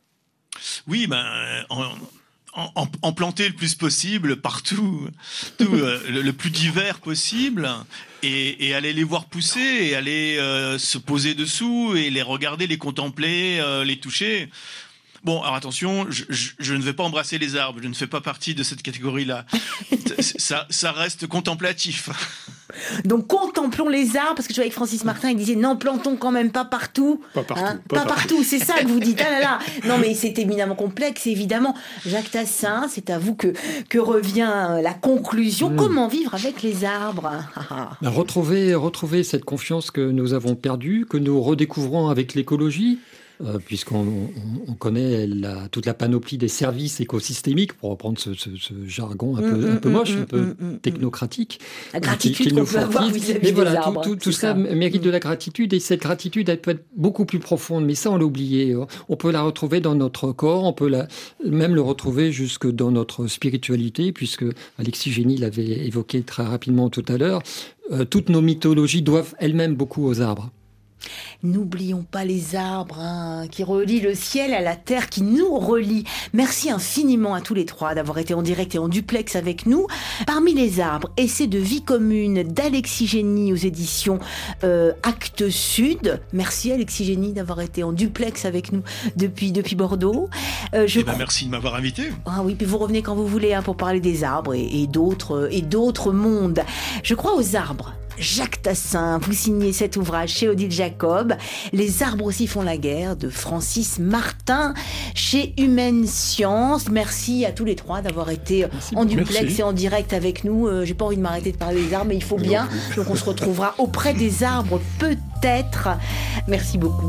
S3: Oui, ben... En... En, en, en planter le plus possible partout, tout, euh, le, le plus divers possible, et, et aller les voir pousser, et aller euh, se poser dessous, et les regarder, les contempler, euh, les toucher. Bon, alors attention, je, je, je ne vais pas embrasser les arbres, je ne fais pas partie de cette catégorie-là. ça, ça reste contemplatif.
S4: Donc contemplons les arbres, parce que je vois avec Francis Martin, il disait non, plantons quand même pas partout.
S2: Pas partout.
S4: Hein,
S2: pas,
S4: pas partout, c'est ça que vous dites. Ah là là. Non mais c'est éminemment complexe, évidemment. Jacques Tassin, c'est à vous que, que revient la conclusion. Mmh. Comment vivre avec les arbres ?
S7: Ben, retrouver, retrouver cette confiance que nous avons perdue, que nous redécouvrons avec l'écologie. Euh, puisqu'on on, on connaît la, toute la panoplie des services écosystémiques, pour reprendre ce, ce, ce jargon un peu, mmh, un peu moche, mmh, un peu mmh, technocratique.
S4: La gratitude qu'on peut avoir vis-à-vis
S7: mais voilà,
S4: des arbres.
S7: Tout, tout, tout ça, ça mérite de la gratitude, et cette gratitude, elle peut être beaucoup plus profonde, mais ça, on l'a oublié. On peut la retrouver dans notre corps, on peut la, même le retrouver jusque dans notre spiritualité, puisque Alexis Génie l'avait évoqué très rapidement tout à l'heure. Euh, toutes nos mythologies doivent elles-mêmes beaucoup aux arbres.
S4: N'oublions pas les arbres hein, qui relient le ciel à la terre, qui nous relient. Merci infiniment à tous les trois d'avoir été en direct et en duplex avec nous. Parmi les arbres, essai de vie commune d'Alexis Génie aux éditions euh, Actes Sud. Merci Alexis Génie d'avoir été en duplex avec nous depuis, depuis Bordeaux.
S3: Euh, je eh ben, crois... Merci de m'avoir invité.
S4: Ah oui, puis vous revenez quand vous voulez hein, pour parler des arbres et, et, d'autres, et d'autres mondes. Je crois aux arbres. Jacques Tassin, vous signez cet ouvrage chez Odile Jacob, Les arbres aussi font la guerre, de Francis Martin, chez Humaine Science. Merci à tous les trois d'avoir été Merci, en duplex merci. et en direct avec nous. Euh, j'ai pas envie de m'arrêter de parler des arbres, mais il faut bien. Donc on se retrouvera auprès des arbres, peut-être. Merci beaucoup.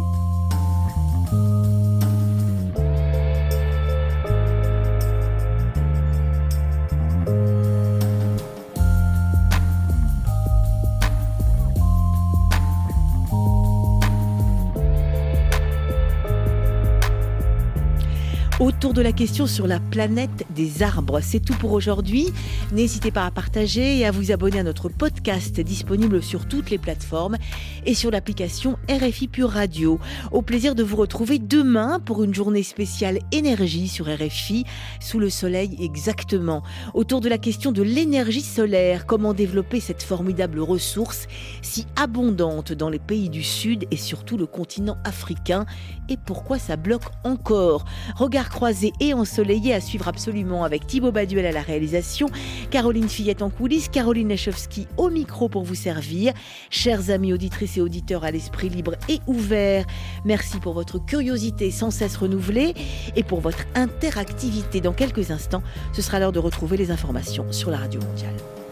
S4: Autour de la question sur la planète des arbres. C'est tout pour aujourd'hui. N'hésitez pas à partager et à vous abonner à notre podcast disponible sur toutes les plateformes et sur l'application R F I Pure Radio. Au plaisir de vous retrouver demain pour une journée spéciale énergie sur R F I, sous le soleil exactement. Autour de la question de l'énergie solaire, comment développer cette formidable ressource si abondante dans les pays du Sud et surtout le continent africain, et pourquoi ça bloque encore. Regard croisé et ensoleillé à suivre absolument avec Thibaut Baduel à la réalisation, Caroline Fillette en coulisses, Caroline Lechowski au micro pour vous servir. Chers amis auditrices et auditeurs à l'esprit libre et ouvert, merci pour votre curiosité sans cesse renouvelée et pour votre interactivité. Dans quelques instants, ce sera l'heure de retrouver les informations sur la Radio Mondiale.